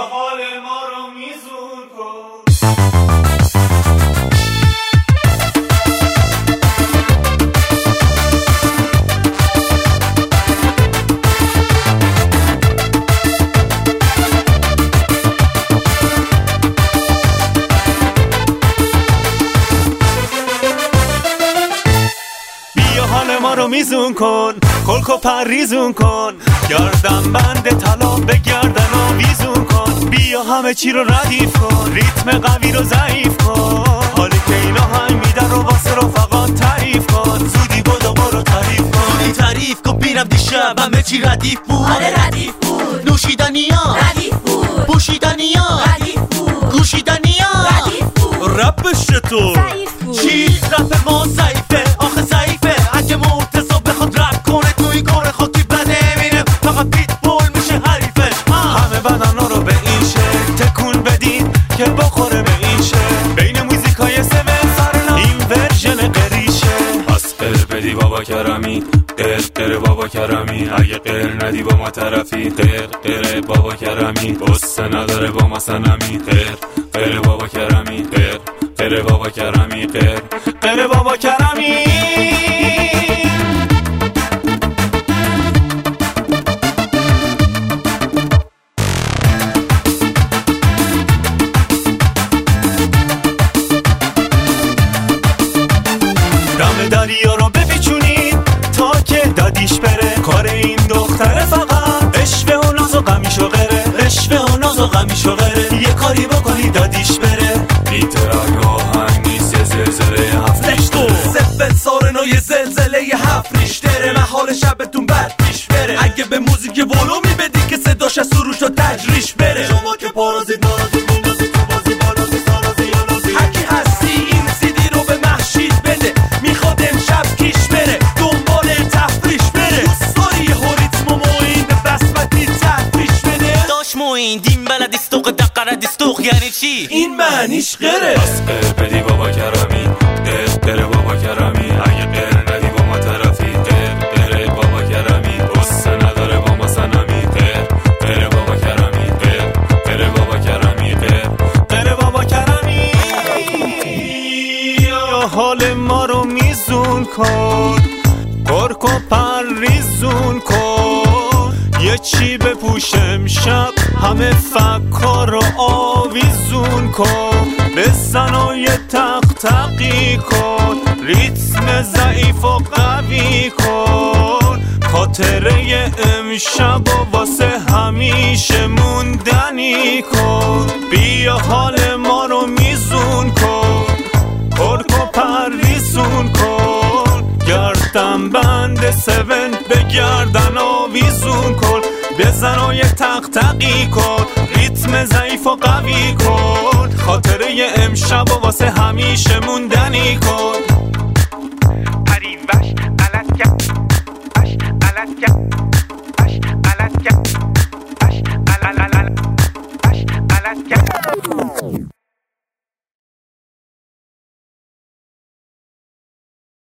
حال ما رو میزون کن. حال ما رو میزون کن، کلک و پریزون کن، گردن بند طلا به گردن آویزون کن. بیا همه چی رو ردیف کن، ریتم قوی رو ضعیف کن. حالی که اینا هنگ میدن رو واسه رفقات تعریف کن. زودی بدو برو تعریف کن، تعریف کن بینم دیشب همه چی ردیف بود. آره ردیف بود. نوشیدنیا ردیف بود. پوشیدنیا ردیف بود. گوشیدنیا ردیف بود. رپش چطور؟ ضعیف بود. چی رپ ما ضعیفه؟ آخه ضعیفه. اگه مرتضی بخواد رپ کنه توی کار خودی بده میره فقط پیت بول میشه حریفش. همه بدن رو به این شکل تکون بدین که بخوره به این شکل. بین موزیکای 7 سرنا این ورژن قریشه. پس قر بدی بابا کرمی، قر بابا کرمی. اگه قر ندی با ما طرفی، قر بابا کرمی. قصه نداره با ما سنمی. قر بابا کرمی، قر بابا کرمی، قر بابا کرمی. دم دریا رو بپیچونید تا که دادیش بره. کار این دختره فقط عشق و ناز و غمیش و غره، عشق و ناز و غمیش و غره. یه کاری بکنی دادیش بره. بیتر آهنگ نیست یه زلزله هفت ریشتر. سفت سارنا یه زلزله یه هفت ریشتره. محال شبتون بد پیش بره. اگه به موزیک ولو میبدی که صداش از سروش و تجریش بره. شما که پارازید نارازید میندازید تو بازی بارازی سارازی یا نازی. هرکی هستی این سیدی رو به محشید بده. میخواد امشب کیش بره دنبال تفریش بره. دوست داری هوریتم و موین به بسمتی تفریش بده. داش موین دیم بلدی ستوق دقره دیستوق یعنی چی؟ این معنیش غره. بس قر بدی بابا کرمی، قر بابا کرمی. اگه قر ندی با ما طرفی، قر بابا کرمی. قصه نداره با ما سنمی. قر بابا کرمی، قر بابا کرمی، قر بابا کرمی. یا حال ما رو میزون کن، کرک و پریزون کن. یه چی بپوشم شب همه فکر رو آویزون کن. بزن و یه تقی کن، ریتم ضعیف و قوی کن. خاطره امشب و واسه همیشه موندنی کن. بیا حال ما رو میزون کن، کرک و پریزون کن. گردن بند 7 به گردن آویزون کن. بزن و یه تقی کن، ریتم ضعیف و قوی کن. خاطره امشب و واسه همیشه موندنی کن.